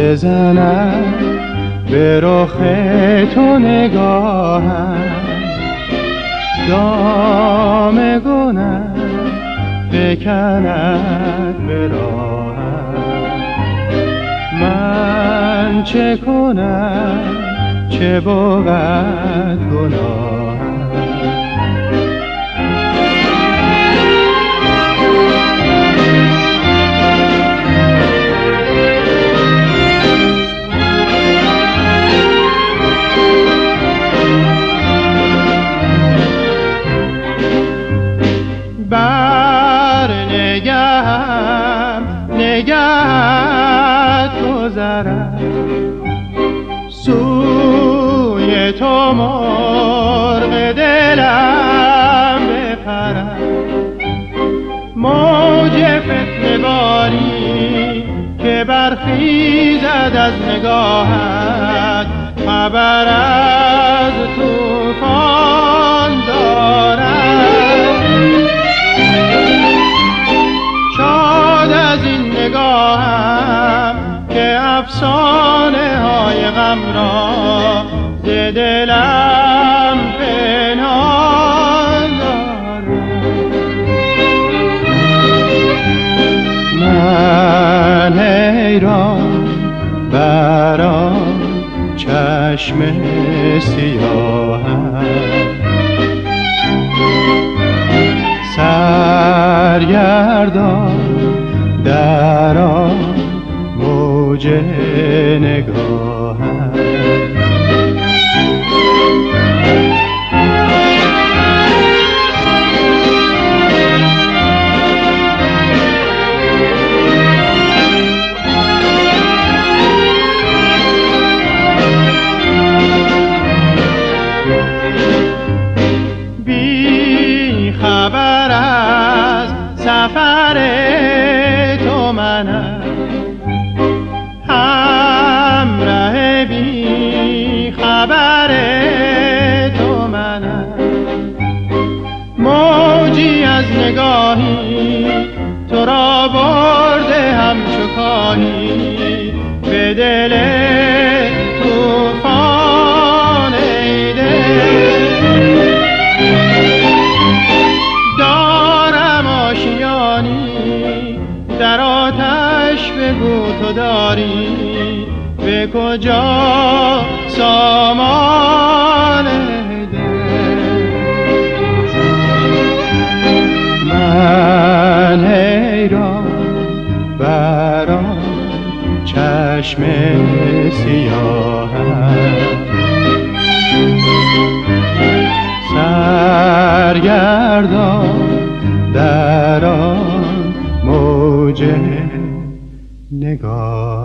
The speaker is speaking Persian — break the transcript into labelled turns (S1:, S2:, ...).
S1: بزند به رخ تو نگاهم، دام گنه فکند به راهم. من چه کنم چه بود گناهم؟ نگهت گذرد سوی تو، مرغ دلم بپرد. موج فتنه باری که برخیزد از نگاهت، خبر از طوفان دارد. شاد از این نگاهم که افسانه های غم را ز دلم پنهان دارد. من حیران بر آن چشم سیاهم، سرگردان در آن موج نگاهم. بی خبر از سفر تو منم، همراه بی خبر تو منم. موجی از نگاهی تو را برده همچو کاهی به دل طوفان ای دل. دارم آشیانی در آتش، بگو تو داری به کجا سامان دل. من حیران بر آن چشم سیاهم، سرگردان در آن موج نگاه.